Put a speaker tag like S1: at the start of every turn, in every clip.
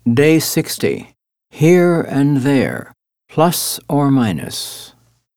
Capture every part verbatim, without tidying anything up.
S1: Day sixty. Here and there. Plus or minus.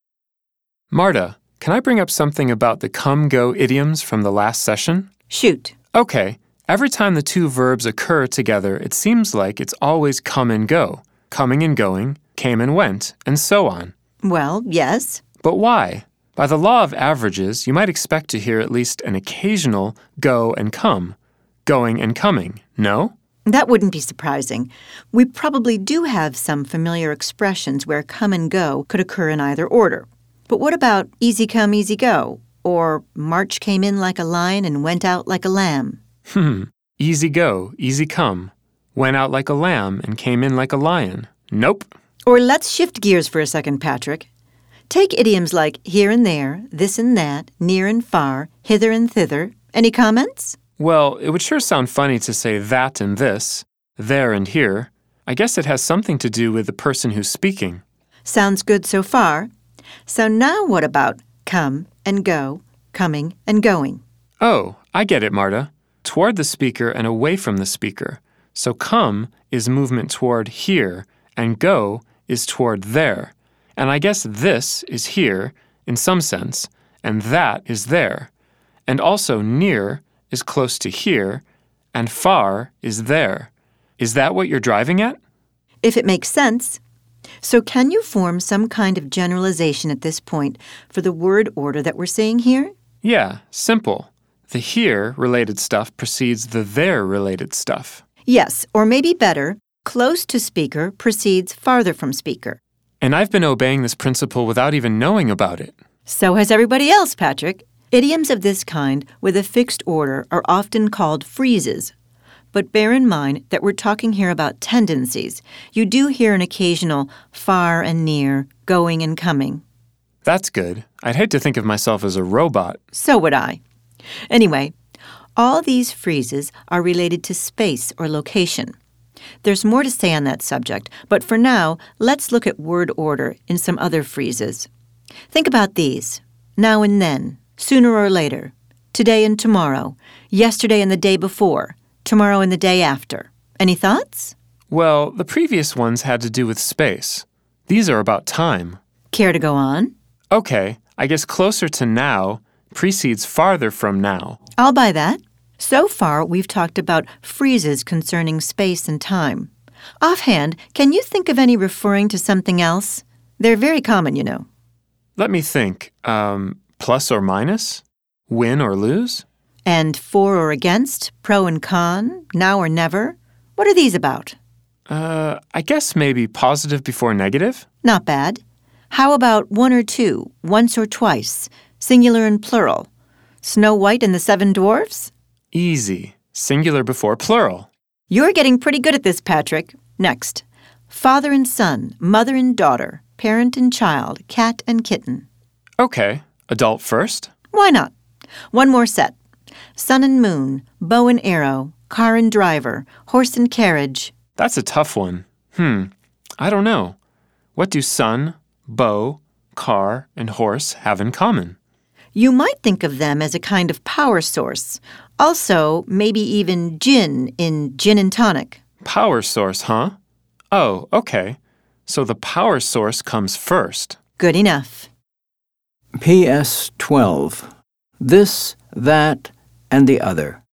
S2: Marta, can I bring up something about the come-go idioms from the last session?
S3: Shoot.
S2: Okay. Every time the two verbs occur together, it seems like it's always come and go. Coming and going, came and went, and so on.
S3: Well, yes.
S2: But why? By the law of averages, you might expect to hear at least an occasional go and come. Going and coming, no?
S3: That wouldn't be surprising. We probably do have some familiar expressions where come and go could occur in either order. But what about easy come, easy go? Or March came in like a lion and went out like a lamb?
S2: Hmm. Easy go, easy come. Went out like a lamb and came in like a lion. Nope.
S3: Or let's shift gears for a second, Patrick. Take idioms like here and there, this and that, near and far, hither and thither. Any comments?
S2: Well, it would sure sound funny to say that and this, there and here. I guess it has something to do with the person who's speaking.
S3: Sounds good so far. So now what about come and go, coming and going?
S2: Oh, I get it, Marta. Toward the speaker and away from the speaker. So come is movement toward here, and go is toward there. And I guess this is here, in some sense, and that is there. And also near is close to here, and far is there. Is that what you're driving at?
S3: If it makes sense. So can you form some kind of generalization at this point for the word order that we're seeing here?
S2: Yeah, simple. The here-related stuff precedes the there-related stuff.
S3: Yes, or maybe better, close to speaker precedes farther from speaker.
S2: And I've been obeying this principle without even knowing about it.
S3: So has everybody else, Patrick. Idioms of this kind with a fixed order are often called phrases. But bear in mind that we're talking here about tendencies. You do hear an occasional far and near, going and coming.
S2: That's good. I'd hate to think of myself as a robot.
S3: So would I. Anyway, all these phrases are related to space or location. There's more to say on that subject, but for now, let's look at word order in some other phrases. Think about these. Now and then, sooner or later, today and tomorrow, yesterday and the day before, tomorrow and the day after. Any thoughts?
S2: Well, the previous ones had to do with space. These are about time.
S3: Care to go on?
S2: Okay, I guess closer to now precedes farther from now.
S3: I'll buy that. So far, we've talked about phrases concerning space and time. Offhand, can you think of any referring to something else? They're very common, you know.
S2: Let me think. Um, plus or minus? Win or lose?
S3: And for or against? Pro and con? Now or never? What are these about?
S2: Uh, I guess maybe positive before negative?
S3: Not bad. How about one or two, once or twice, singular and plural? Snow White and the Seven Dwarfs?
S2: Easy. Singular before plural.
S3: You're getting pretty good at this, Patrick. Next. Father and son, mother and daughter, parent and child, cat and kitten.
S2: Okay. Adult first?
S3: Why not? One more set. Sun and moon, bow and arrow, car and driver, horse and carriage.
S2: That's a tough one. Hmm. I don't know. What do sun, bow, car, and horse have in common?
S3: You might think of them as a kind of power source. Also, maybe even gin in gin and tonic.
S2: Power source, huh? Oh, okay. So the power source comes first.
S3: Good enough.
S1: P S twelve. This, that, and the other.